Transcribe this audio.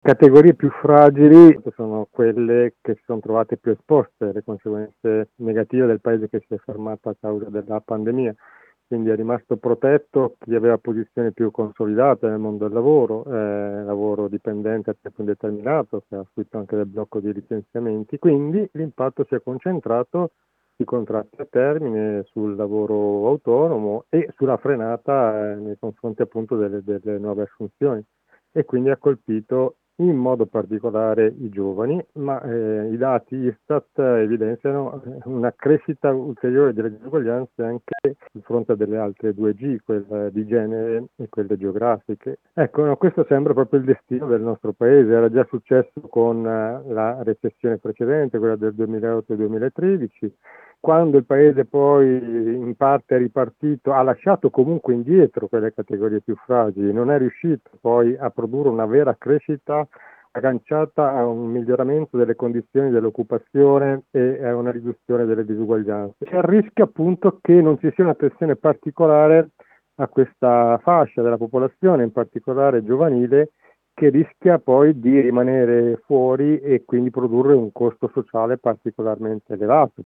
Categorie più fragili sono quelle che si sono trovate più esposte alle conseguenze negative del paese che si è fermato a causa della pandemia. Quindi è rimasto protetto chi aveva posizioni più consolidate nel mondo del lavoro, lavoro dipendente a tempo indeterminato, che ha subito anche del blocco di licenziamenti. Quindi l'impatto si è concentrato sui contratti a termine, sul lavoro autonomo e sulla frenata nei confronti appunto delle nuove assunzioni, e quindi ha colpito in modo particolare i giovani, ma i dati Istat evidenziano una crescita ulteriore delle disuguaglianze anche sul fronte delle altre 2G, quella di genere e quelle geografiche. Ecco, no, questo sembra proprio il destino del nostro paese. Era già successo con la recessione precedente, quella del 2008-2013, quando il paese poi in parte è ripartito, ha lasciato comunque indietro quelle categorie più fragili, non è riuscito poi a produrre una vera crescita agganciata a un miglioramento delle condizioni dell'occupazione e a una riduzione delle disuguaglianze. C'è il rischio appunto che non ci sia un'attenzione particolare a questa fascia della popolazione, in particolare giovanile, che rischia poi di rimanere fuori e quindi produrre un costo sociale particolarmente elevato.